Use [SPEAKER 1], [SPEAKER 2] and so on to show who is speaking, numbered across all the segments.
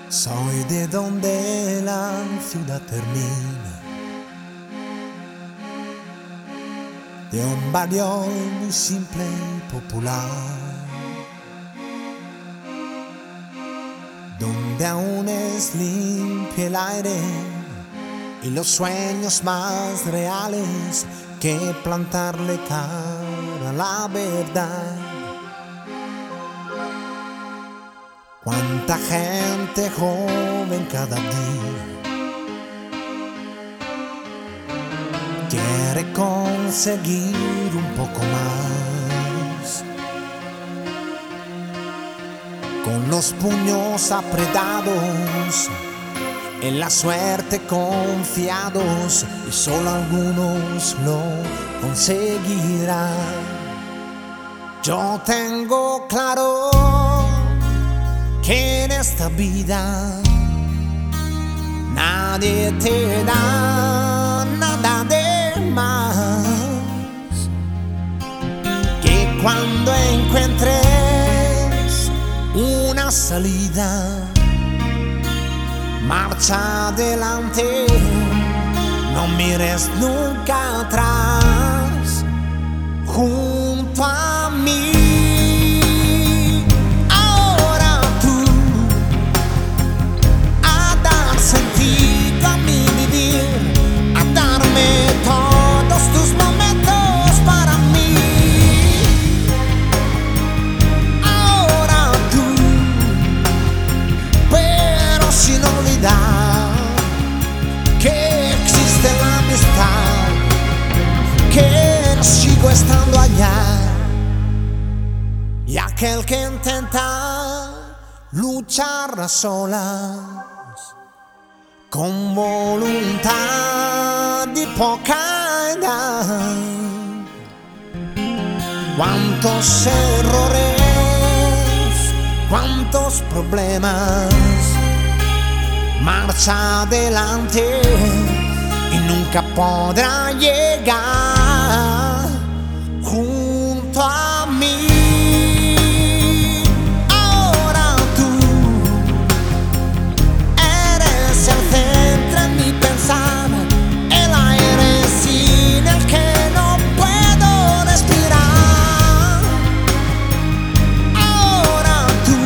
[SPEAKER 1] Soy de donde la ciudad termina, de un barrio muy simple y popular, donde aún es limpio el aire y los sueños más reales que plantarle cara a la verdad. Cuánta gente joven cada día quiere conseguir un poco más, con los puños apretados, en la suerte confiados, y solo algunos lo conseguirán. Yo tengo claro que en esta vida nadie te da nada de más, que cuando encuentres una salida, marcha adelante, no mires nunca atrás, junto a mí. Sigo estando allá, y aquel que intenta luchar a solas, con voluntad y poca edad. Cuántos errores, cuántos problemas, marcha adelante y nunca podrá llegar junto a mí. Ahora tú eres el centro en mi pensar, el aire sin el que no puedo respirar. Ahora tú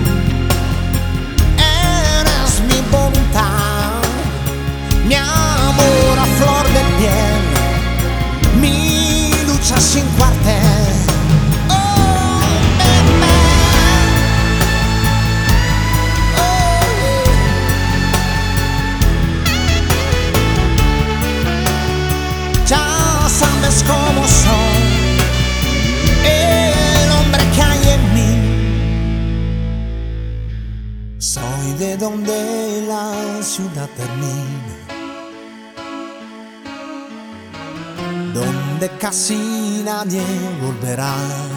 [SPEAKER 1] eres mi voluntad, mi amor a flor de piel, mi lucha sin cuartel. Oh, oh, ya sabes cómo soy, el hombre que hay en mí. Soy de donde la ciudad termina, donde casi nadie volverá,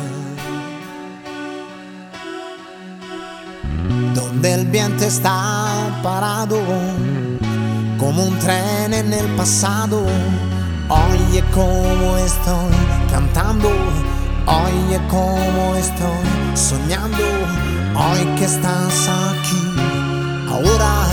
[SPEAKER 1] donde el viento está parado como un tren en el pasado. Oye cómo estoy cantando, oye cómo estoy soñando, hoy que estás aquí, ahora